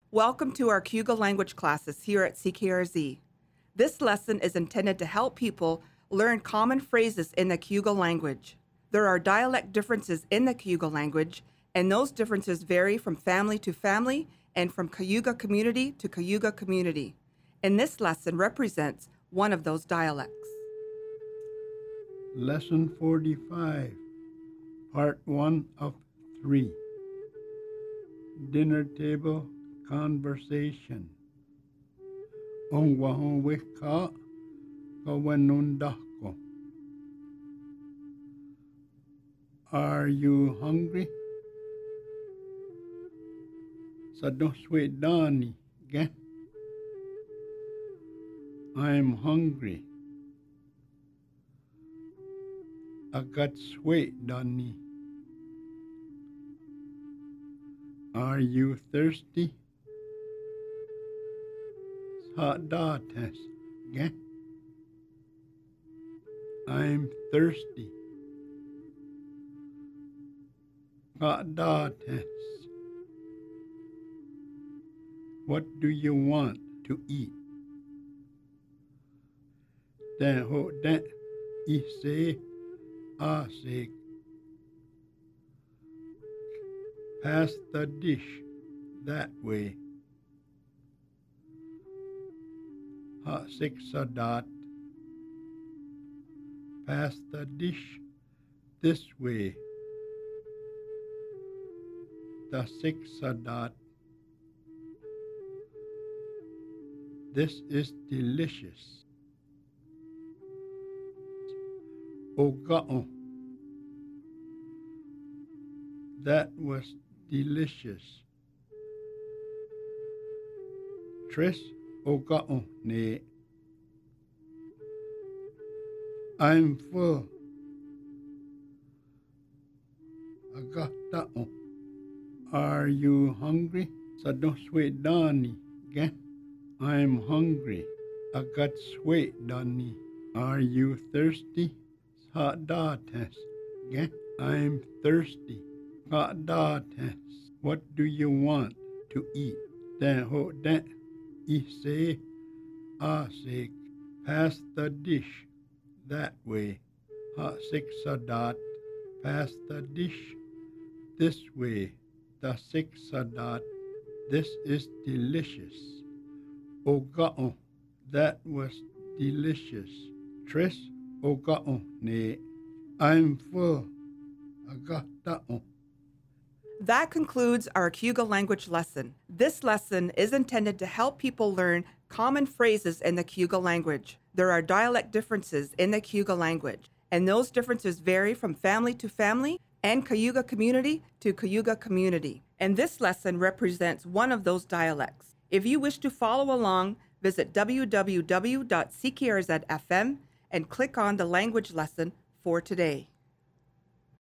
Welcome to our Cayuga language classes here at CKRZ. This lesson is intended to help people learn common phrases in the Cayuga language. There are dialect differences in the Cayuga language, and those differences vary from family to family and from Cayuga community to Cayuga community. And this lesson represents one of those dialects. Lesson 45, Part 1 of 3. Dinner Table Conversation. Ong wahong wika kawanundako. Are you hungry? Sadoswe dani gen. I'm hungry. Agat swe dani. Are you thirsty? Sadates gen. I'm thirsty. Sadates. What do you want to eat? Den ho den ise asik. Pass the dish that way. Ha sik sadat. Pass the dish this way. The sik sadat. This is delicious. Oga'o. That was delicious. Tres oga'o ne. I'm full. Agata'o. Are you hungry? Sadoswe dani gen. I'm hungry. Agatswe dani. Are you thirsty? Sadates gen. I'm thirsty. Sadates. What do you want to eat? Den ho den ise asik. Pass the dish that way. Ha sik sadat. Pass the dish this way. The sik sadat. This is delicious. Oga'o. That was delicious. Tres oga'o ne. I'm full. Agata'o. That concludes our Cayuga language lesson. This lesson is intended to help people learn common phrases in the Cayuga language. There are dialect differences in the Cayuga language, and those differences vary from family to family and Cayuga community to Cayuga community. And this lesson represents one of those dialects. If you wish to follow along, visit www.ckrz.fm and click on the language lesson for today.